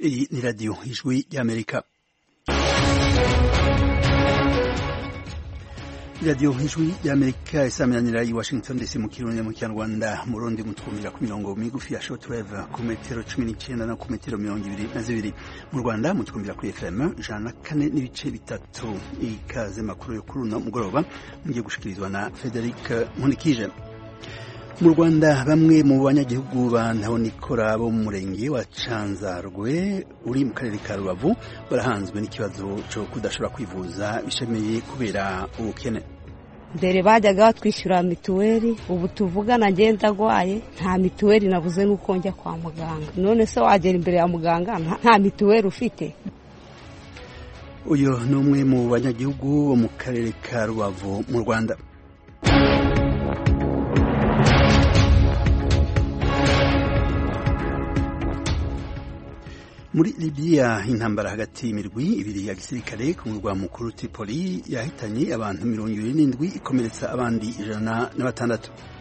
Iyi ni radiyo ijwi y'Amerika. Radiyo ijwi y'Amerika isaminanira i Washington DC mu Kirundi mu Kinyarwanda mu Burundi mutwumvira ku mirongo migufi ya shortwave ku metero 19 na ku metero 22 mu Rwanda mutwumvira kuri FM 104.3. Ikaze makuru yo kuri uno mugoroba ngiye gushikirizwa na Frederic Munikije. Mu Rwanda bamwe mu banyagihugu bantahonikora bo mu murenge wa Canzarwe uri mu karere ka Rubavu barahanzwe n'ikibazo cyo kudashobora kwivuza bishemeye kubera ubukene. Mbere bajyaga batwishyura mituweli, ubu tuvugana ngenda agwaye nta mituweli nabuze nuko njya kwa muganga. None se wagera imbere ya muganga nta mituweli ufite? Uyo ni umwe mu banyagihugu bo mu karere ka Rubavu mu Rwanda. Muri Libya intambara hagati y'imirwi ibiri ya gisirikare ku murwa mukuru Tripoli yahitanye abantu 27 ikomeretsa abandi 106.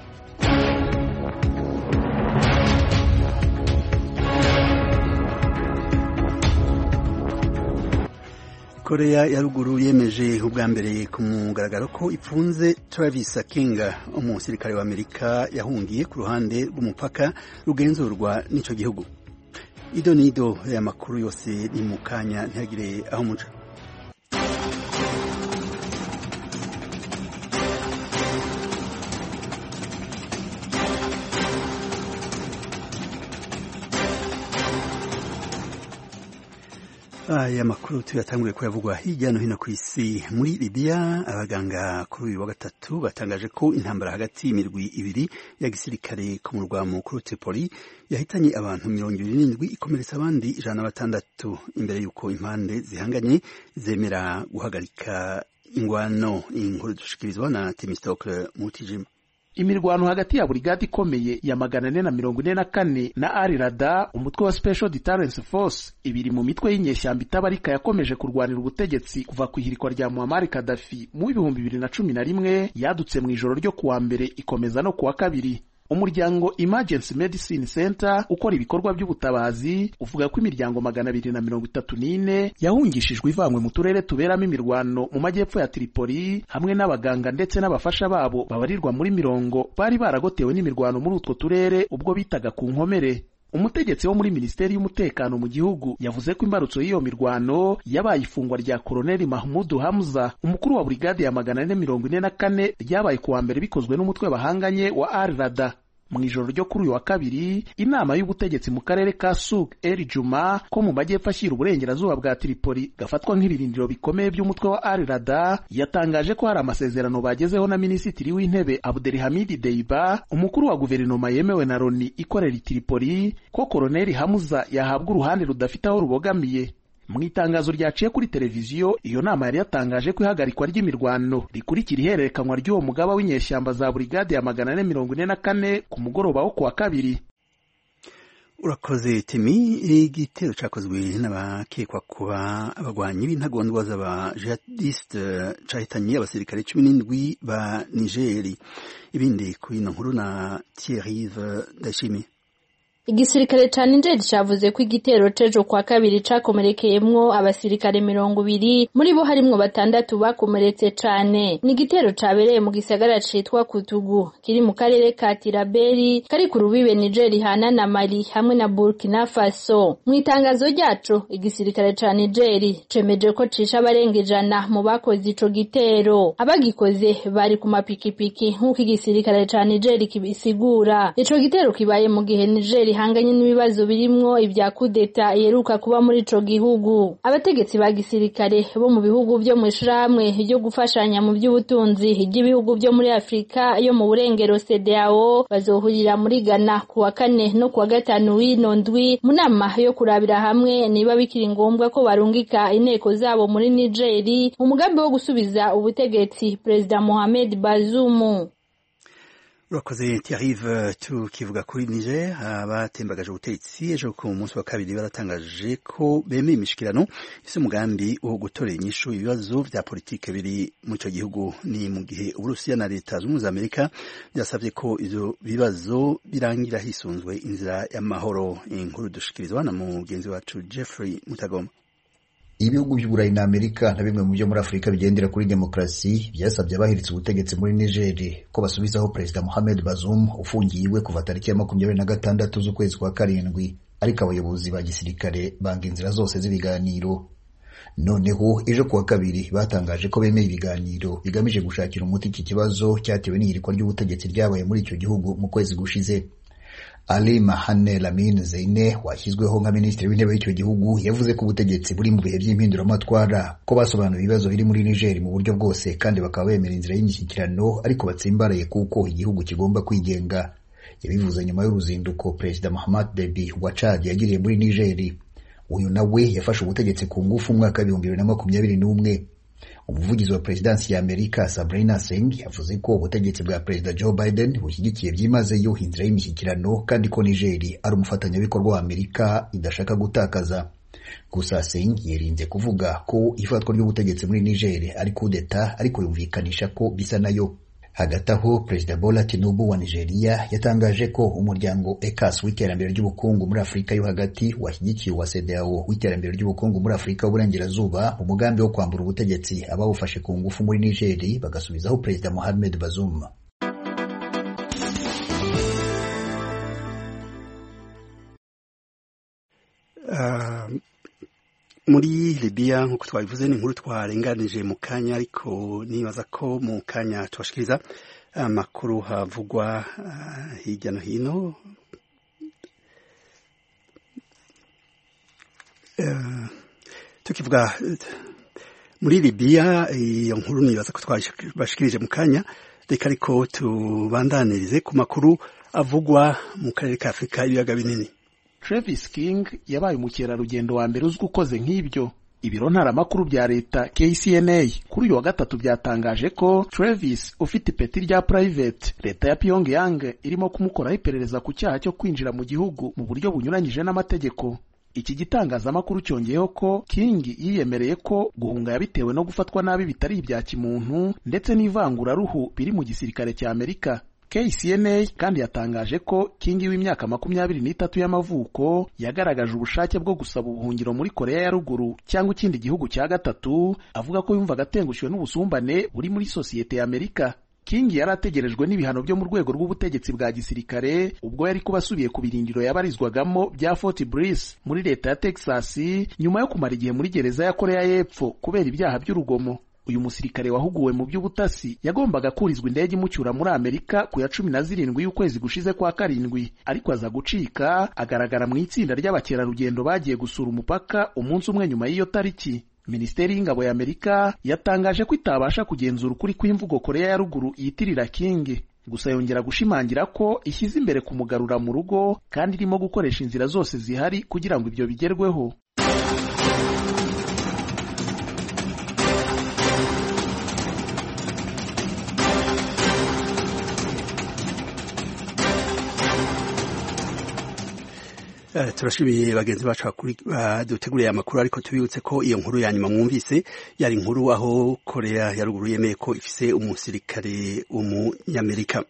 Korea ya ruguru yemeje ubwa mbere ku mugaragaro ko ipfunze Travis Kinga, umusirikare wa Amerika yahungiye ku ruhande rw'umupaka rugenzurwa n'ico gihugu. Idonido ya makuru yose ni mukanya ntihagire aho muca. Aya makuru tuyatanguriye kuyavugwa hirya no hino ku isi. Muri Libya abaganga kuri uyu wa gatatu batangaje ko intambara hagati y'imirwi ibiri ya gisirikare ku murwa mukuru Tripoli yahitanye abantu 27 ikomeretsa abandi 106 imbere yuko impande zihanganye zemera guhagarika ingwano. Inkuru dushikirizwa na Timistocle Mutijima. Imirwano hagati ya brigade ikomeye ya 444 na Al-Rada, umutwe wa Special Deterrence Force, ibiri mu mitwe y'inyeshyamba itabarika yakomeje kurwanira ubutegetsi kuva ku ihirikwa rya Muammar Gaddafi mu 2011 yadutse mu ijoro ryo kuwa mbere ikomeza no kuwa kabiri. Umuryango Emergency Medicine Center ukora ibikorwa by'ubutabazi uvuga ko imiryango 234 yahungishijwe ivanywe mu turere tuberamo imirwano mu majyepfo ya Tripoli, hamwe n'abaganga ndetse n'abafasha babo babarirwa muri 100 bari baragotewe n'imirwano muri utwo turere ubwo bitaga ku nkomere. Umutegetsi wo muri Ministeri y'Umutekano mu gihugu yavuze ko imbarutso y'iyo mirwano yabaye ifungwa rya Colonel Mahmoud Hamza, umukuru wa brigade ya 444 ryabaye kuwa mbere bikozwe n'umutwe bahanganye wa Al-Rada. Mu ijoro ryo kuri uyu wa kabiri, inama y'ubutegetsi mu karere ka Souk El Juma ko mu majyepfo ashyira uburengerazuba bwa Tripoli gafatwa nk'ibirindiro bikomeye by'umutwe wa Al-Rada yatangaje ko hari amasezerano bagezeho na Minisitiri w'Intebe Abdelhamid Deiba, umukuru wa guverinoma yemewe na Loni ikorera Tripoli, ko Colonel Hamza yahabwa uruhande rudafite aho rubogamiye. Mu itangazo ryaciye kuri televiziyo, iyo nama yari yatangaje ko ihagarikwa ry'imirwano rikurikira ihererekanwa ry'uwo mugaba w'inyeshyamba za brigade ya 444 ku mugoroba wo kuwa kabiri. Urakoze Temi. Igitero cyakozwe n'abakekwa kuba abagwanyi b'intagondwa z'aba jihadiste cahitanye abasirikare 17 ba Nigeri. Ibindi ku ino nkuru na Thierry Ndashimi. Igisirikare ca Niger cavuze ko igitero cejo kwa kabiri cakomerekeyemwo abasirikare 200, muri bo harimwo 6 bakomeretse cane. Ni igitero cabereye mu gisagara citwa Kutugu kiri mu karere ka Tiraberi kari ku rubibe Niger hana na Mali hamwe na Burkina Faso. Mu itangazo ryaco igisirikare ca Niger cemeje ko cisha abarenga 100 mu bakoze ico gitero. Abagikoze bari ku mapikipiki nk'uko igisirikare ca Niger kibisigura. Ico gitero kibaye mu gihe Niger hanganye n'ibibazo birimwo ibya kudeta yeruka kuba muri ico gihugu. Abategetsi ba gisirikare bo mu bihugu byo mu ishiramwe ryo gufashanya mu by'ubutunzi ry'ibihugu byo muri Afrika yo mu burengero CEDEAO bazohurira muri Ghana kuwa 4 no kuwa 5 w'ino ndwi mu nama yo kurabira hamwe niba bikiri ngombwa ko barungika inteko zabo muri Niger mu mugambi wo gusubiza ubutegetsi President Mohamed Bazoum. urakoze Thierry. Tukivuga kuri Niger, abatembagaje ubutegetsi ejo ku munsi wa kabiri baratangaje ko bemeye imishikirano ifise umugambi wo gutorera inyishu ibibazo vya politike biri mu ico gihugu. Ni mu gihe Uburusiya na Leta Zunze Ubumwe za Amerika byasavye ko ivyo bibazo birangira hisunzwe inzira y'amahoro. Inkuru dushikirizwa na mugenzi wacu Jeffrey Mutagoma. Ibihugu by'Uburayi na Amerika na bimwe mu byo muri Afrika bigendera kuri demokrasi byasabye abahiritse ubutegetsi muri Niger ko basubizaho Perezida Mohamed Bazoum ufungiwe kuva tariki ya 26 z'ukwezi kwa karindwi, ariko abayobozi ba gisirikare banga inzira zose z'ibiganiro. Noneho ejo kuwa kabiri batangaje ko bemeye ibiganiro bigamije gushakira umuti iki kibazo cyatewe n'ihirikwa ry'ubutegetsi ryabaye muri icyo gihugu mu kwezi gushize. Ali Mahane Lamine Zeine washyizweho nka minisitiri w'intebe w'icyo gihugu yavuze ko ubutegetsi buri mu bihe by'impinduramatwara, ko basobanuye ibibazo biri muri Niger mu buryo bwose kandi bakaba bemera inzira y'imishyikirano, ariko batsimbaraye kuko igihugu kigomba kwigenga. Yabivuze nyuma y'uruzinduko Perezida Mahamat Deby wa Chad yagiriye muri Niger. Uyu nawe yafashe ubutegetsi ku ngufu mwaka 2021. Umuvugizi wa Presidansi ya Amerika Sabrina Singh yavuze ko ubutegetsi bwa Perezida Joe Biden bushyigikiye byimazeyo inzira y'imishyikirano kandi ko Niger ari umufatanyabikorwa wa Amerika idashaka gutakaza. Gusa Singh yirinze kuvuga ko ifatwa ry'ubutegetsi muri Niger ari coup d'etat, ariko yumvikanisha ko bisa nayo. Hagati aho Perezida Bola Tinubu wa Nigeria yatangaje ko umuryango ECAS w'iterambere ry'ubukungu muri Afrika yo hagati washyigikiye wa CEDEAO w'iterambere ry'ubukungu muri Afrika y'uburengerazuba mu mugambi wo kwambura ubutegetsi abawufashe ku ngufu muri Niger bagasubizaho Perezida Mohamed Bazoum. Muri Libya nk'uko twabivuze ni inkuru twarenganije mu kanya, ariko nibaza ko mu kanya tubashikiriza amakuru havugwa hirya no hino. Tukivuga muri Libya, iyo nkuru nibaza ko twabashikirije mu kanya, reka ariko tubandanirize ku makuru avugwa mu karere ka Afrika y'ibiyaga binini. Travis King yabaye umukerarugendo wa mbere uzwi ukoze nk'ibyo. Ibiro ntaramakuru bya leta KCNA kuri uyu wa gatatu byatangaje ko Travis ufite ipeti rya private, leta ya Pyongyang irimo kumukoraho iperereza ku cyaha cyo kwinjira mu gihugu mu buryo bunyuranyije n'amategeko. Iki gitangazamakuru cyongeyeho ko King yiyemereye ko guhunga yabitewe no gufatwa nabi bitari ibya kimuntu ndetse n'ivanguraruhu biri mu gisirikare cya Amerika. KCNA kandi yatangaje ko King w'imyaka 23 y'amavuko yagaragaje ubushake bwo gusaba ubuhungiro muri Korea ya Ruguru cyangwa ikindi gihugu cya gatatu, avuga ko yumvaga atengushwe n'ubusumbane buri muri sosiyete ya Amerika. King yari ategerejwe n'ibihano byo mu rwego rw'ubutegetsi bwa gisirikare ubwo yari kubasubiye ku birindiro yabarizwagamo bya Fort Bliss muri leta ya Texas nyuma yo kumara igihe muri gereza ya Korea y'Epfo kubera ibyaha by'urugomo. Uyu musirikare wahuguwe mu by'ubutasi yagombaga kurizwa indege imucyura muri Amerika ku ya 17 y'ukwezi gushize kwa karindwi, ariko aza gucika agaragara mu itsinda ry'abakerarugendo bagiye gusura umupaka umunsi umwe nyuma y'iyo tariki. Minisiteri y'ingabo ya Amerika yatangaje ko itabasha kugenzura ukuri kw'imvugo Korea ya Ruguru yitirira King, gusa yongera gushimangira ko ishyize imbere kumugarura mu rugo kandi irimo gukoresha inzira zose zihari kugira ngo ibyo bigerweho. Turashimiye bagenzi bacu duteguriye amakuru, ariko tubibutse ko iyo nkuru ya nyuma mwumvise yari inkuru aho Korea ya Ruguru yemeye ko ifise umusirikare w'umunyamerika.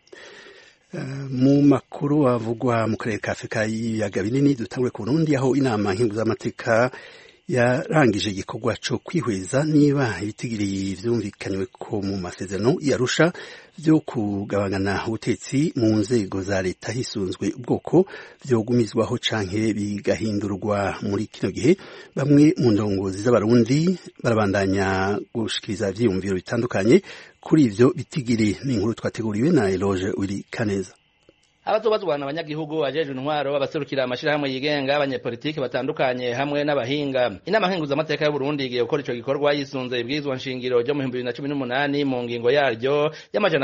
Mu makuru avugwa mu karere ka Afrika y'ibiyaga binini dutangure ku Burundi, aho inama nkenguzamateka yarangije igikorwa cyo kwihweza niba ibitigiri vyumvikanywe ko mu masezerano yarusha byo kugabangana ubutetsi mu nzego za leta hisunzwe ubwoko vyogumizwaho canke bigahindurwa. Muri kino gihe bamwe mu ndongozi z'abarundi barabandanya gushikiriza ivyiyumviro bitandukanye kuri ivyo bitigiri. Ni inkuru twateguriwe na Eloge Uri Kaneza. abazobazwana abanyagihugu ajejwe intwaro abaserukira amashirahamwe yigenga abanyepolitiki batandukanye hamwe n'abahinga. Inama nkenguzamateka y'u Burundi igiye gukora ico gikorwa yisunze ibwirizwa nshingiro ryo mu 2018 mu ngingo yaryo y'amajana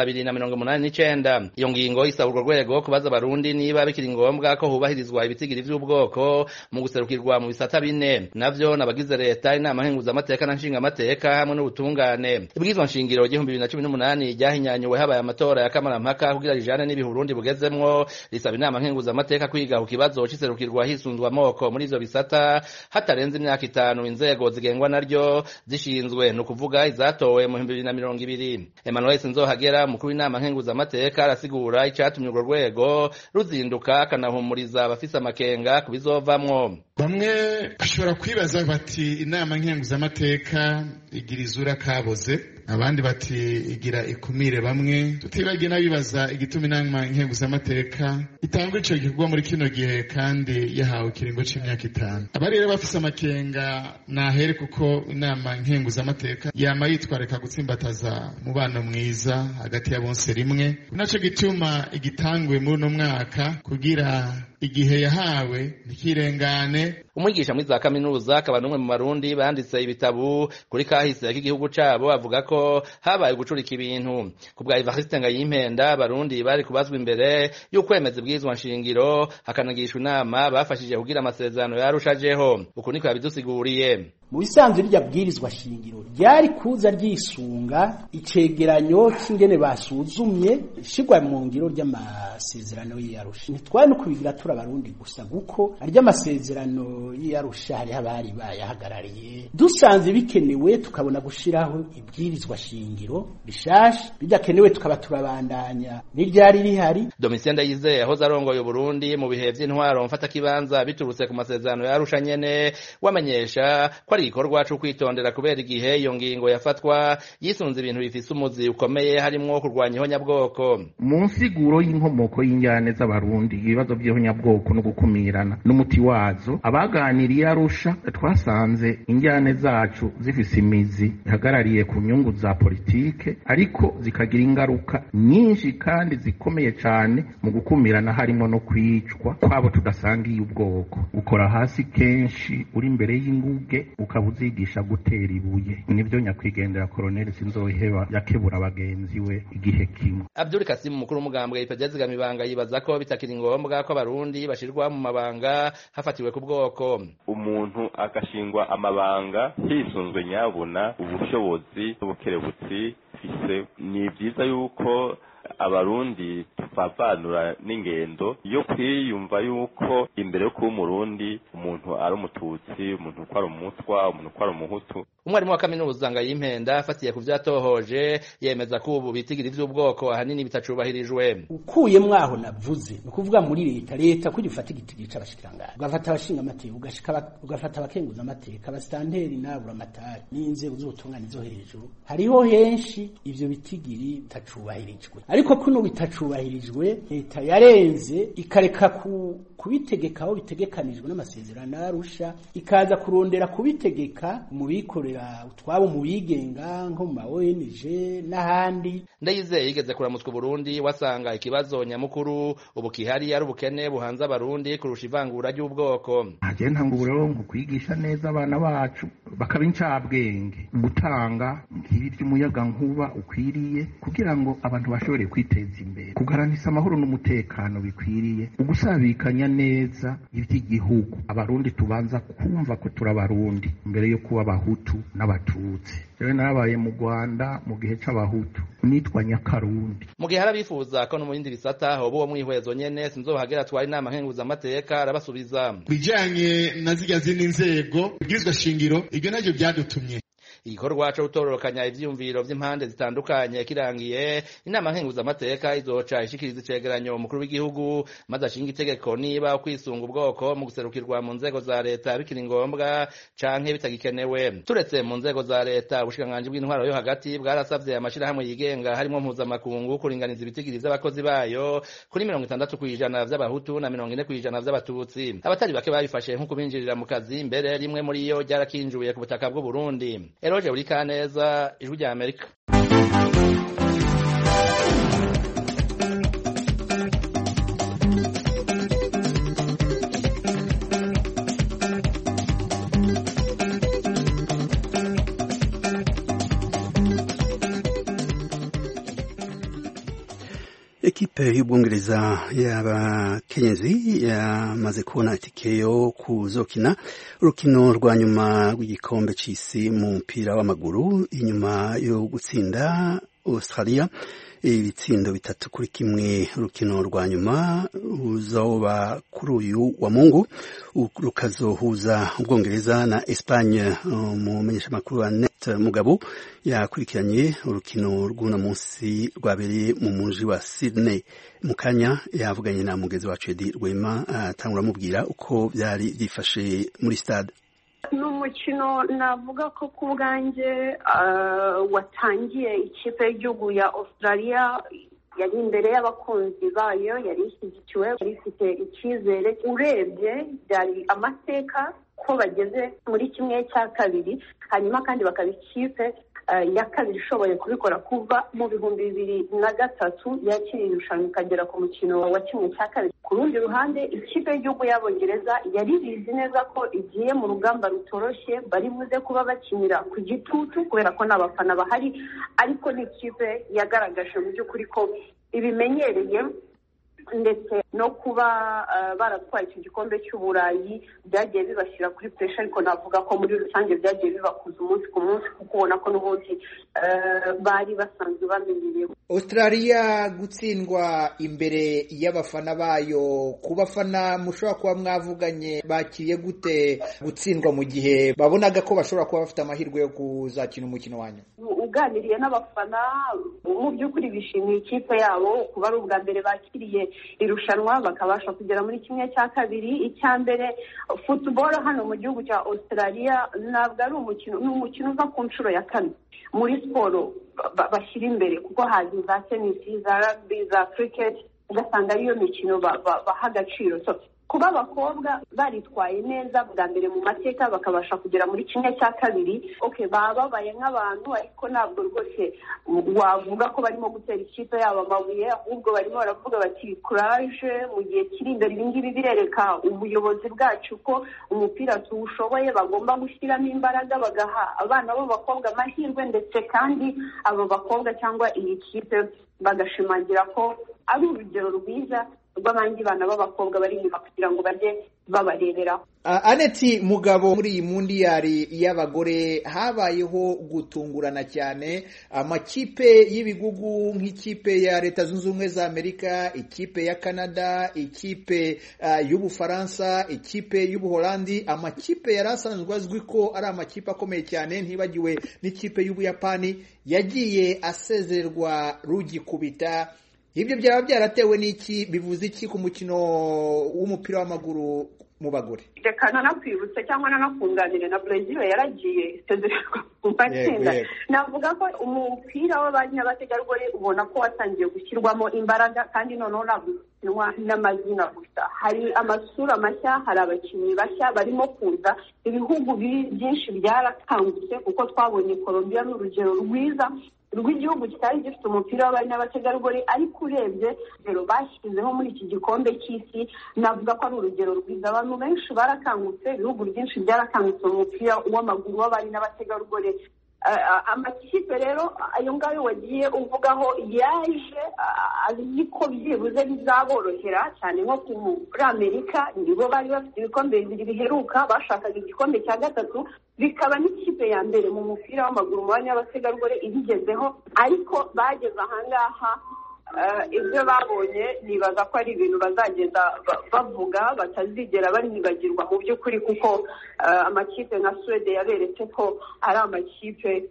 289. Iyo ngingo isaba urwo rwego kubaza abarundi niba bikiri ngombwa ko hubahirizwa ibitigiri vy'ubwoko mu guserukirwa mu bisata bine navyo nabagize leta, inama nkenguzamateka na nshingamateka hamwe n'ubutungane. Ibwirizwa nshingiro ryo mu 2018 ryahinyanyuwe habaye amatora ya kamarampaka kugira rijane n'ibihe Burundi bugezemwo, risaba inama nkenguzamateka kwiga ku kibazo c'iserukirwa hisunzwe amoko muri ivyo bisata hatarenze imyaka 5 inzego zigengwa naryo zishinzwe no kuvuga izatowe mu 2020. Emmanuel Sinzohagera mukuru w'inama nkenguzamateka arasigura icatumye urwo rwego ruzinduka akanahumuriza abafise amakenga kubizovamwo. Bamwe bashobora kwibaza bati inama nkenguzamateka igira izura kaboze, abandi bati igira ikumire bamwe, tutibagiye n'abibaza igituma inama nkenguzamateka itangwa ico gikorwa muri kino gihe kandi yahawe ikiringo c'imyaka 5. Abari rero bafise amakenga nahere kuko inama nkenguzamateka yama yitwareka gutsimbataza mubano mwiza hagati ya bonse rimwe, naco gituma igitangwe muri no mwaka kugira igihe yahawe ntikirengane. Umwigisha muri za kaminuza akaba n'umwe mu Barundi banditse ibitabu kuri kahise k'igihugu cabo avuga ko habaye gucurika ibintu. Kubwa Evariste Ngayimpenda Abarundi bari kubazwa imbere y'ukwemeza ibwirizwa nshingiro hakanagishwa inama bafashije kugira amasezerano yarushajeho. Uku niko yabidusiguriye. Mu bisanzwe rya bwirizwa shingiro ryari kuza ryisunga icegeranyo c'ingene basuzumye ishigwa mu ngiro ry'amasezerano y'Arusha. Ntitwari no kubigira Abarundi gusa guko arya amasezerano y'Arusha hari abari bayahagarariye, dusanze bikenewe tukabona gushiraho ibwirizwa shingiro bishasha, bidakenewe tukaba turabandanya n'iryari rihari. Domitien Ndayizeye yahoze arongoye Burundi mu bihe vy'intwaro mfata kibanza biturutse ku masezerano y'Arusha nyene wamenyesha ko ari igikorwa cyo kwitondera kubera igihe iyo ngingo yafatwa yisunze ibintu bifise umuzi ukomeye harimwo kurwanya ihonyabwoko. Mu nsiguro y'inkomoko y'injyane z'Abarundi ibibazo by'ihonyabwoko no gukumirana n'umuti wazo, abaganiriye Arusha twasanze injyane zacu zifise imizi ihagarariye ku nyungu za politike ariko zikagira ingaruka nyinshi kandi zikomeye cyane mu gukumirana harimo no kwicwa kwabo tudasangiye ubwoko. Ukora hasi kenshi uri imbere y'inguge ukabuzigisha gutera ibuye. Nivyo nyakwigendera Colonel Sinzoheba yakebura abagenzi we igihe kimwe. Abdul Kasim mukuru w'umugambwe IPDZ Gamibanga yibaza ko bitakiri ngombwa ko Abarundi bashirwa mu mabanga hafatiwe ku bwoko. Umuntu agashingwa amabanga hisunzwe nyabuna ubushobozi n'ubukerebutsi fise. Ni vyiza yuko Abarundi tuvavanura n'ingendo yo kwiyumva yuko imbere yo kuba Umurundi umuntu ari umututsi, umuntu ko ari umutwa, umuntu ko ari umuhutu. Umwarimu wa kaminuza Ngayimpenda afatiye ku vyatohoje yemeza ko ubu bitigira ivy'ubwoko ahanini bitacubahirijwe. Ukuye mwaho navuze no kuvuga muri leta ko gifata igitigiri c'abashikirangana, ugafata abashinga amateka ugafata abakenguza amateka abastanteri nabura amatari n'inzego z'ubutungane zo hejuru, hariho henshi ivyo bitigiri bitacubahirijwe. Ariko kuno bitacubahirijwe leta yarenze ikareka kubitegekaho bitegekanijwe n'amasezerano y'Arusha, ikaza kurondera kubitegeka mu bikorera utwabo mu bigenga nko mu ONG n'ahandi. Ndayizeye yigeze kuramutswa Burundi wasanga ikibazo nyamukuru ubu kihari ari ubukene buhanze Abarundi kurusha ivangura ry'ubwoko. Aje ntangura rero ngo kwigisha neza abana bacu bakaba incabwenge, gutanga nk'ibi by'umuyaga nkuba ukwiriye kugira ngo abantu bashobore kwiteza imbere, kugarantisa amahoro n'umutekano bikwiriye, ugusabikanya neza ivy'igihugu. Abarundi tubanza kumva ko turabarundi mbere yo kuba Abahutu n'Abatutsi. Jewe narabaye mu Rwanda mu gihe c'Abahutu nitwa Nyakarundi. Mu gihe harabyifuza ko no mu bindi bisata hobo uwo mwihwezo nyene Sinzohagera twari inama nkenguzamateka arabasubiza. Bijanye na zirya zindi nzego bwizwa shingiro ibyo navyo byadutumye igikorwa cyo gutororokanya ivyumviro vy'impande zitandukanye kirangiye, inama nkenguzamateka izoca ishikiriza icegeranyo umukuru w'igihugu maze ashinga itegeko niba kwisunga ubwoko mu guserukirwa mu nzego za leta bikiri ngombwa canke bitagikenewe. Turetse mu nzego za leta, ubushikiranganji bw'intwaro yo hagati bwarasavye amashirahamwe yigenga harimo mpuzamakungu kuringaniza ibitigiri vy'abakozi bayo kuri 60% vy'Abahutu na 40% vy'Abatutsi. Abatari bake babifashe nko kubinjirira mu kazi, mbere rimwe muri yo ryarakinjuye ku butaka bw'u Burundi. Eroje Urikaneza, Ijwi rya Amerika. ekipe y'ubwongereza y'abakenyezi yamaze kubona itike yo kuzokina urukino rwa nyuma rw'igikombe c'isi mu mupira w'amaguru inyuma yo gutsinda Australia ibitsindo 3-1. Urukino rwa nyuma ruzoba kuri uyu wa Mungu rukazohuza ubwongereza na Espagne. Umumenyeshamakuru wa Net Mugabo yakurikiranye urukino rw'uno munsi rwabereye mu muji wa Sydney. Mukanya yavuganye na mugezi wacu Edi Rwema atangura mubwira uko byari byifashe muri stade. N'umukino navuga ko ku bwanjye watangiye ikipe y'igihugu ya Australia yari imbere y'abakunzi bayo, yari ishyigikiwe, yari ifite icyizere. Urebye byari amateka ko bageze muri kimwe cya kabiri, hanyuma kandi bakaba ikipe ya kabiri ishoboye kubikora kuva mu 2003 yakiriye irushanwa ikagera ku mukino wa kimwe cya kabiri. Ku rundi ruhande ikipe y'igihugu y'Abongereza yari bizi neza ko igiye mu rugamba rutoroshye, bari buze kuba bakinira ku gitutu kubera ko n'abafana bahari, ariko ni ikipe yagaragaje mu by'ukuri ko ibimenyereye ndetse no kuba baratwaye icyo gikombe cy'Uburayi byagiye bibashyira kuri pressure, ariko navuga ko muri rusange byagiye bibakuza umunsi ku munsi kuko ubona ko n'ubundi bari basanzwe bamenyereye. Australia gutsindwa imbere y'abafana bayo, ku bafana mushobora kuba mwavuganye bakiriye gute gutsindwa mu gihe babonaga ko bashobora kuba bafite amahirwe yo kuzakina umukino wanyu? Uganiriye n'abafana mu by'ukuri bishimiye ikipe yabo kuba ari ubwa mbere bakiriye irushanwa bakabasha kugera muri kimwe cya kabiri. Icya mbere football hano mu gihugu cya Australia ntabwo ari umukino, ni umukino uva ku nshuro ya kane muri siporo bashyira imbere, kuko hazi za tennis, za rugby, za cricket, ugasanga ariyo mikino baha agaciro. So kuba abakobwa baritwaye neza bwa mbere mu mateka bakabasha kugera muri kimwe cya kabiri, bababaye nk'abantu, ariko ntabwo rwose wavuga ko barimo gutera ikipe yabo amabuye, ahubwo barimo baravuga bati courage, mu gihe kiri imbere. Ibi ngibi birereka ubuyobozi bwacu ko umupira tuwushoboye, bagomba gushyiramo imbaraga bagaha abana b'abakobwa amahirwe, ndetse kandi abo bakobwa cyangwa iyi kipe bagashimangira ko ari urugero rwiza rw'abandi bana b'abakobwa bari inyuma kugira ngo bajye babarebera. Aneti Mugabo, muri iyi mundiyari y'abagore habayeho gutungurana cyane, amakipe y'ibigugu nk'ikipe ya Leta Zunze Ubumwe za Amerika, ikipe ya Canada, ikipe y'Ubufaransa, ikipe y'Ubuholandi, amakipe yari asanzwe azwi ko ari amakipe akomeye cyane, ntibagiwe n'ikipe y'Ubuyapani, yagiye asezererwa rugikubita. Ibyo byaba byaratewe n'iki? Bivuze iki ku mukino w'umupira w'amaguru mu bagore? Reka nanakwibutse cyangwa nanakunganire na Brazil yaragiye isezererwa mu matsinda. Navuga ko umupira w'abanyabategarugori ubona ko watangiye gushyirwamo imbaraga, kandi noneho ntabwo ukinwa n'amazina gusa, hari amasura mashya, hari abakinnyi bashya barimo kuza. Ibihugu byinshi byarakangutse kuko twabonye Colombia n'urugero rwiza rw'igihugu kitari gifite umupira w'abanyabategarugori, ariko urebye rero bashyizeho muri iki gikombe cy'isi, navuga ko ari urugero rwiza. Abantu benshi barakangutse, ibihugu byinshi byarakangutse mu mupira w'amaguru w'abari n'abategarugori. Amakipe rero ayo ngayo wagiye uvugaho yaje azi ko byibuze bizaborohera cyane, nko muri Amerika nibo bari bafite ibikombe bibiri biheruka, bashakaga igikombe cya gatatu, bikaba n'ikipe ya mbere mu mupira w'amaguru mu banyabategarugori ibigezeho, ariko bageze ahangaha ibyo babonye nibaza ko ari ibintu bazagenda bavuga batazigera banibagirwa mu by'ukuri, kuko amakipe nka Sweden yaberetse ko ari amakipe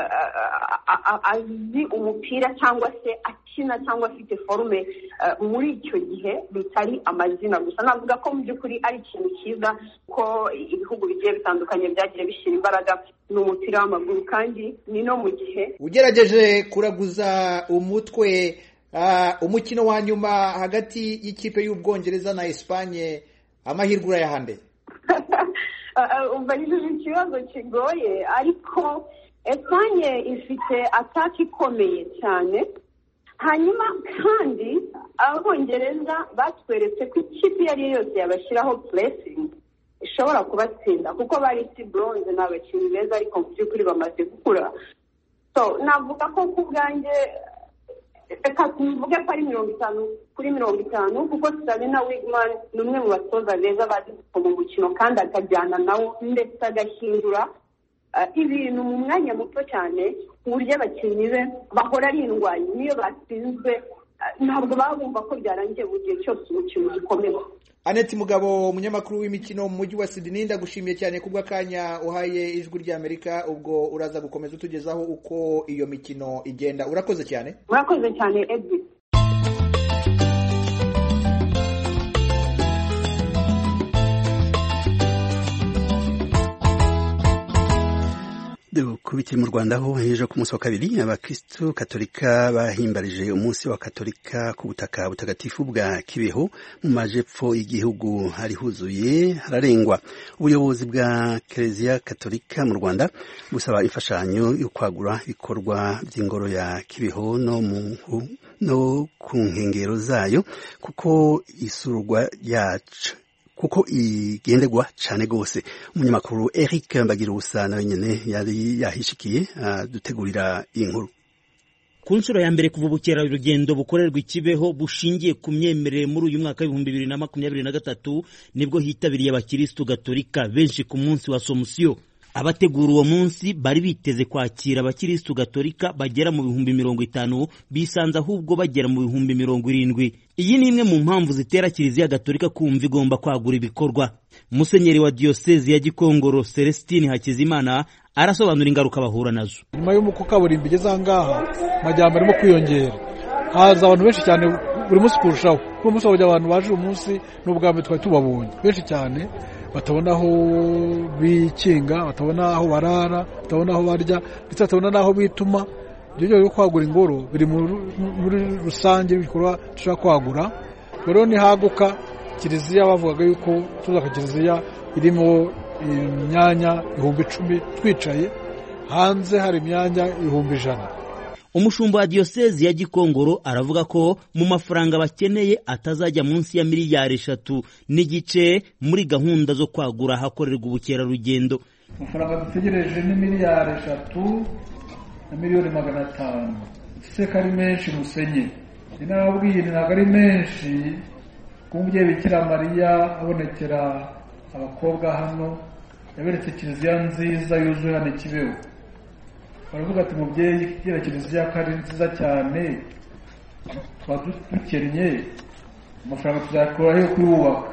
azi umupira cyangwa se akina cyangwa afite forume muri icyo gihe, bitari amazina gusa. Navuga ko mu by'ukuri ari ikintu cyiza ko ibihugu bigiye bitandukanye byagiye bishyira imbaraga n'umupira w'amaguru, kandi ni no mu gihe ugerageje kuraguza umutwe umukino wa nyuma hagati y'ikipe y'Ubwongereza na Espagne, amahirwe urayahande? Umva ni ikibazo kigoye, ariko Espagne ifite ataki ikomeye cyane, hanyuma kandi Abongereza batweretse ko ikipe iyo ari yo yose yabashyiraho pressing ishobora kubatsinda, kuko bari si bronze, ni abakinnyi beza ariko mu by'ukuri bamaze gukura. So navuga ko ku bwanjye reka tuvuge ko ari 50-50 kuko Sabina Wigman ni umwe mu batoza beza bazi mu mukino kandi akajyana nawo ndetse agahindura ibintu mu mwanya muto cyane ku buryo abakinnyi be bahora ari indwanyi niyo batsinzwe ntabwo babumva ko byarangiye mu gihe cyose umukino gikomeye. Annette Mugabo, umunyamakuru w'imikino mu mujyi wa Sydney, ndagushimiye cyane kubw'akanya uhaye Ijwi ry'Amerika. Ubwo uraza gukomeza utugezaho uko iyo mikino igenda. Urakoze cyane. Urakoze cyane Edwin. kubiti mu Rwanda ho heje ku munsi wa kabiri abakristo katolika bahimbarije umunsi wa katolika ku butaka butagatifu bwa Kibeho mu majepfo y'igihugu. hari huzuye hararengwa. Ubuyobozi bwa Kiliziya Katolika mu Rwanda busaba imfashanyo yo kwagura ibikorwa by'ingoro ya Kibeho no ku nkengero zayo kuko isurwa yacu kuko igendegwa cyane gose. Umunyamakuru Eric Mbagirubusa nawe nyene yari yahishikiye dutegurira iyi nkuru. Ku nshuro ya mbere kuva ubukerarugendo bukorerwa Kibeho bushingiye ku myemerere muri uyu mwaka wa 2023 nibwo hitabiriye abakristo gatolika benshi ku munsi wa Somusiyo. Abategura uwo munsi bari biteze kwakira abakristo gatolika bagera mu 50,000 bisanze ahubwo bagera mu 70,000. Iyi ni imwe mu mpamvu zitera Kiliziya Gatolika kumva igomba kwagura ibikorwa. Musenyeri wa Diocese ya Gikongoro Celestine Hakizimana arasobanura ingaruka bahura nazo. Nyuma y'umuko kaburimbo igeze ahangaha majyambere arimo kwiyongera, haza abantu benshi cyane buri munsi kurushaho. Uwo munsi wajya abantu baje umunsi n'ubwambe twari tubabonye benshi cyane, batabona aho bikinga, batabona aho barara, batabona aho barya, ndetse batabona n'aho bituma. Ibyo byo kwagura ingoro biri muri rusange ibikorwa dushaka kwagura. Rero ni haguka Kiliziya bavugaga yuko tuzaka Kiliziya irimo imyanya 10,000 twicaye, hanze hari imyanya 100,000. Umushumba wa Diocese ya Gikongoro aravuga ko mu mafaranga bakeneye atazajya munsi ya miliyari 3 n'igice muri gahunda zo kwagura hakorerwa ubukerarugendo. Amafaranga dutegereje ni miliyari 3 na miliyoni 500. Seka ari menshi musenye. Ninababwiye ntabwo ari menshi. Kumubye Bikira Mariya abonekera abakobwa hano yaberetse Kiliziya nziza yuzuye hano Kibeho. Baravuga ati mubyeyi kigira Kiliziya kari nziza cyane, twadukennye amafaranga tuzakora yo kuyubaka.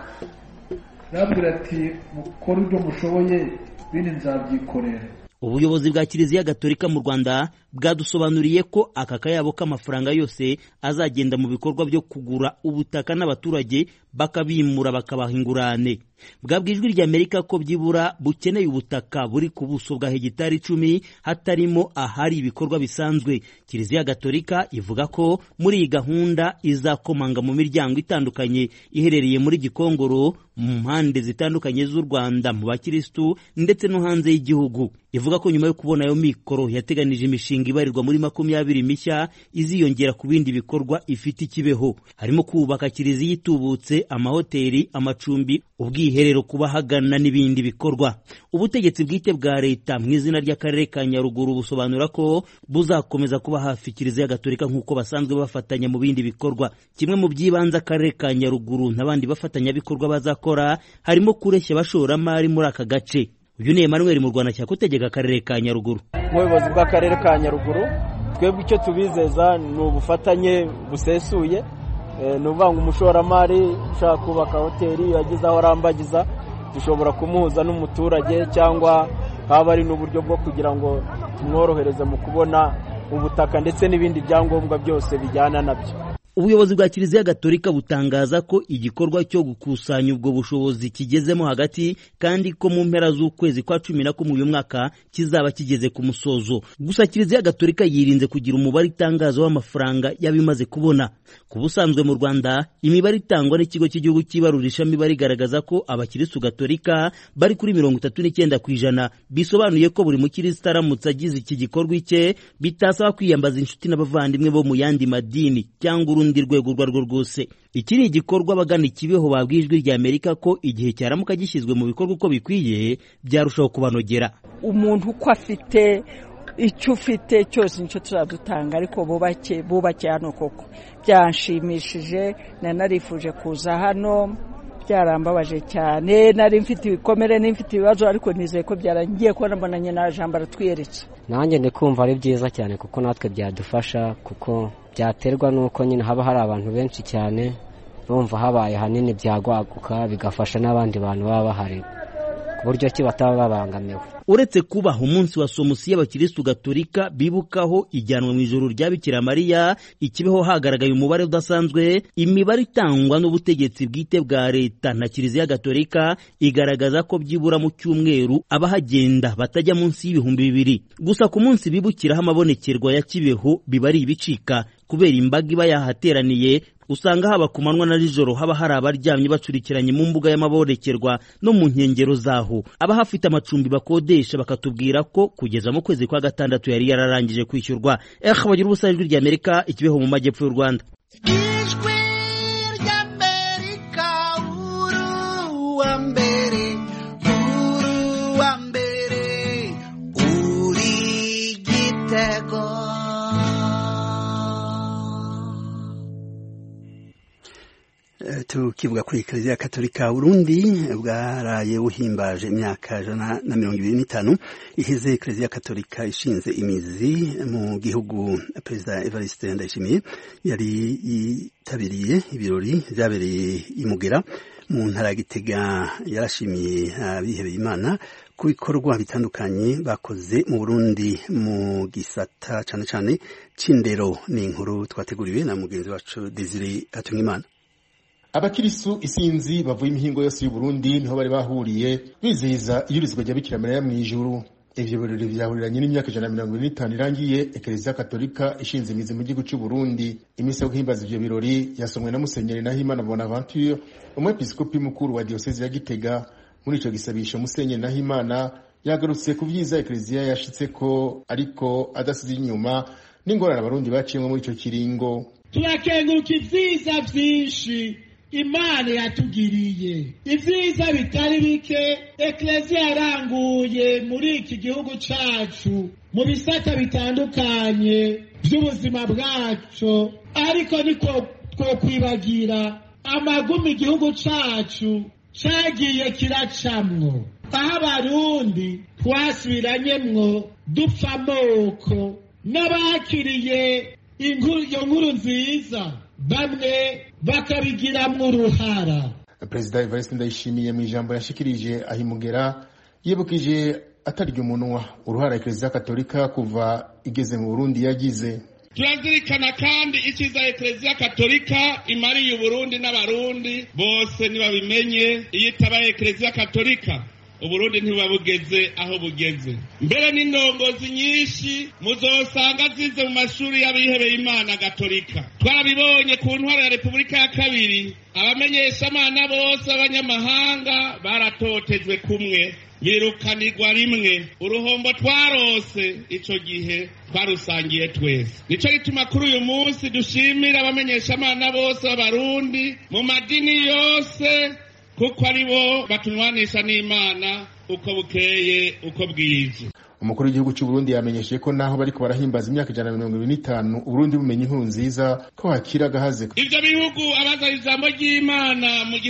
Nabwira ati mukore ibyo mushoboye bindi nzabyikorera. Ubuyobozi bwa Kiliziya Gatolika mu Rwanda bwadusobanuriye ko aka kayabo k'amafaranga yose azagenda mu bikorwa byo kugura ubutaka n'abaturage bakabimura bakabaha ingurane. Bwabwijwe ry'Amerika ko byibura bukeneye ubutaka buri ku buso bwa hegitari 10 hatarimo ahari ibikorwa bisanzwe. Kiliziya Gatolika ivuga ko muri iyi gahunda izakomanga mu miryango itandukanye iherereye muri Gikongoro mu mpande zitandukanye z'u Rwanda mu bakristo ndetse no hanze y'igihugu. Ivuga ko nyuma yo kubona ayo mikoro yateganije imishinga ibarirwa muri 20 mishya iziyongera ku bindi bikorwa ifite Kibeho. Harimo kubaka Kiliziya itubutse, amahoteli, amacumbi, ubwiherero kubahagana n'ibindi bikorwa. Ubutegetsi bwite bwa leta mu izina ry'akarere ka Nyaruguru busobanura ko buzakomeza kuba hafi Kiliziya Gatolika nk'uko basanzwe bafatanya mu bindi bikorwa. Kimwe mu byibanza akarere ka Nyaruguru n'abandi bafatanya bikorwa bazakora harimo kureshya abashoramari muri aka gace. Uyu ni Emmanuel mu Rwanda cyakutegeka akarere ka Nyaruguru. Umuyobozi bw'akarere ka Nyaruguru twebwe icyo tubizeza ni ubufatanye busesuye. Nuvanga umushoramari ushaka kubaka hoteli yagize aho arambagiza dushobora kumuhuza n'umuturage cyangwa haba ari n'uburyo bwo kugira ngo tumworohereze mu kubona ubutaka ndetse n'ibindi byangombwa byose bijyana nabyo. Ubuyobozi bwa Kiliziya Gatolika butangaza ko igikorwa cyo gukusanya ubwo bushobozi kigezemo hagati kandi ko mu mpera z'ukwezi kwa 11 uyu mwaka kizaba kigeze ku musozo. Gusa Kiliziya Gatolika yirinze kugira umubare itangazo w'amafaranga yabimaze kubona. Ku busanzwe mu Rwanda imibare itangwa n'ikigo cy'igihugu cy'ibarurisha mibare igaragaza ko abakristo Gatolika bari kuri 39% bisobanuye ko buri mukristo aramutse agize iki gikorwa icye bitasaba kwiyambaza inshuti n'abavandimwe bo mu yandi madini cyangwa urundi rwego rwo rwose. Iki ni igikorwa bagana Kibeho babwijwe ry'Amerika ko igihe cyaramuka gishyizwe mu bikorwa uko bikwiye byarushaho kubanogera. Umuntu uko afite icyo ufite cyose nicyo turadutanga ariko bubake hano koko byanshimishije narifuje kuza hano byarambabaje cyane nari mfite ibikomere n'imfite ibibazo ariko nizeye ko byarangiye ko nabonanye na jambo aratwiyeretse nanjye ndikumva ari byiza cyane kuko natwe byadufasha kuko byaterwa n'uko nyine haba hari abantu benshi cyane bumva habaye hanini byagwaguka bigafasha n'abandi bantu baba bahari ku buryo ki bataba babangamiwe. Uretse kubaha umunsi wa somusi y'abakirisitu gatolika bibukaho ijyanwa mu ijoro rya Bikira Mariya, ikibeho hagaragaye umubare udasanzwe. Imibare itangwa n'ubutegetsi bwite bwa leta na Kiliziya Gatolika igaragaza ko byibura mu cyumweru abahagenda batajya munsi y'ibihumbi 2,000. Gusa ku munsi bibukiraho amabonekerwa ya Kibeho biba ari ibicika kubera imbaga iba yahateraniye. Usanga haba ku manywa na nijoro haba hari abaryamye bacurikiranye mu mbuga y'amabonekerwa no mu nkengero zaho. Abahafite amacumbi bakodesha bakatubwira ko kugeza mu kwezi kwa gatandatu yari yararangije kwishyurwa. Bagira ubusa ijwi rya Amerika ikibeho mu majyepfo y'u Rwanda. Ijwi rya Amerika uruwa mbere uri Gitego. Tukivuga kuri Kiliziya Katolika Burundi bwaraye buhimbaje imyaka 125 iheze Kiliziya Katolika ishinze imizi mu gihugu. Perezida Evariste Ndayishimiye yari yitabiriye ibirori byabereye imugera mu ntara ya Gitega. Yarashimiye abihebeye Imana ku bikorwa bitandukanye bakoze mu Burundi mu gisata cyane cyane c'indero. Ni inkuru twateguriwe na mugenzi wacu Desire Atungimana. Abakirisu isinzi bavuye imihingo yose y'u Burundi niho bari bahuriye bizihiza iyurizwa rya Bikira Mariya mu ijuru. Ivyo birori byahuriranye n'imyaka 125 irangiye Ekleziya Katolika ishinze imizi mu gihugu cy'u Burundi. Imisi yo guhimbaza ivyo birori yasomwe na Musenyeri Nahimana Bonaventure, umwepiskopi mukuru wa diocese ya Gitega. Muri ico gisabisho Musenyeri Nahimana yagarutse ku vyiza Ekleziya yashitseko ariko adasize inyuma n'ingorane abarundi baciyemo muri ico kiringo. Turakenguka ivyiza vyinshi Imana yatugiriye, ivyiza bitari bike Ekleziya yaranguye muri iki gihugu cacu mu bisata bitandukanye by'ubuzima bwacu, ariko niko twokwibagira amagumi igihugu cacu cagiye kiracamwo, aho abarundi twasubiranyemwo dupfa amoko n'abakiriye iyo nkuru nziza bamwe bakabigiramwo uruhara. Perezida Evariste Ndayishimiye mu ijambo yashikirije ahimugera yibukije atarya umunwa uruhara Ekleziya Katolika kuva igeze mu Burundi yagize. Turazirikana kandi icyiza Ekleziya Katolika imariye Uburundi n'abarundi bose nibabimenye. Iyo itabaye Ekleziya Katolika Uburundi ntibabugeze aho bugeze. Mbere n'indongozi nyinshi muzosanga zize mu mashuri y'abihebeye Imana Gatolika. Twarabibonye ku ntwaro ya Repubulika ya kabiri, abamenyeshamana bose abanyamahanga baratotejwe kumwe, birukanirwa rimwe. Uruhombo twarose ico gihe twarusangiye twese. Nico gituma kuri uyu munsi dushimira abamenyeshamana bose b'abarundi mu madini yose, kuko aribo batunwanisha n'Imana uko bukeye uko bwije. Umukuru w'igihugu cy'u Burundi yamenyesheje ko naho bariko barahimbaza imyaka 125 Uburundi bumenye inkuru nziza ko hakira gahaze. Ivyo bihugu abaza ijambo ry'Imana mu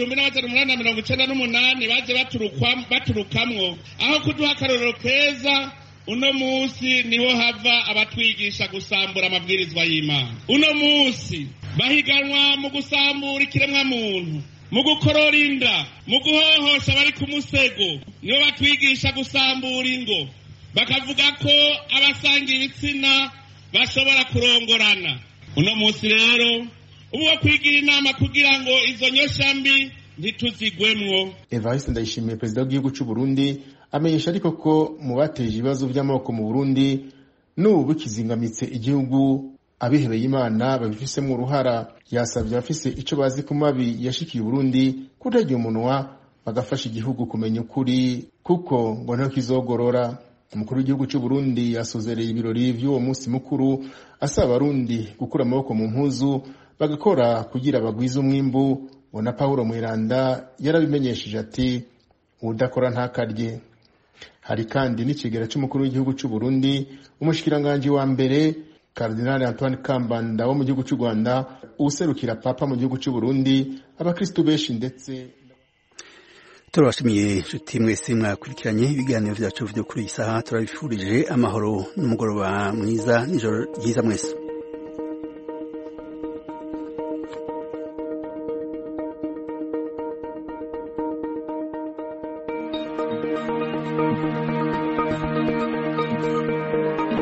1898 baje baturukamwo, aho kuduha akarorero keza uno musi niho hava abatwigisha gusambura amabwirizwa y'Imana. Uno musi bahiganwa mu gusambura ikiremwa muntu, mu gukorora inda, mu guhohosha bari ku musego. Nibo batwigisha gusambura ingo, bakavuga ko abasangira ibitsina bashobora kurongorana. Uno munsi rero ubu kwigira inama kugira ngo izo nyoshambi ntituzigwemwo. Evariste Ndayishimiye perezida w'igihugu cy'u Burundi amenyesha ariko ko mu bateje ibibazo by'amoko mu Burundi n'ubu bikizingamitse igihugu abihebeye Imana babifisemo uruhara. Yasabye abafise ico bazi ku mabi yashikiye Burundi kutarya umunwa bagafasha igihugu kumenya ukuri kuko ngo nta kizogorora. Umukuru w'igihugu cy'u Burundi yasozereye ibirori by'uwo munsi mukuru asaba abarundi gukura amaboko mu mpuzu bagakora kugira bagwize umwimbu. Bona Paulo Mweranda yarabimenyesheje ati udakora ntakarye. hari kandi n'ikigera c'umukuru w'igihugu c'u Burundi, umushikiranganji wa mbere Cardinal Antoine Kambanda wo mu gihugu cy'u Rwanda, userukira Papa mu gihugu cy'u Burundi, abakristo benshi ndetse. Turabashimiye nshuti mwese mwakurikiranye ibiganiro byacu byo kuri iyi saha. Turabifurije amahoro n'umugoroba mwiza n'ijoro ryiza mwese.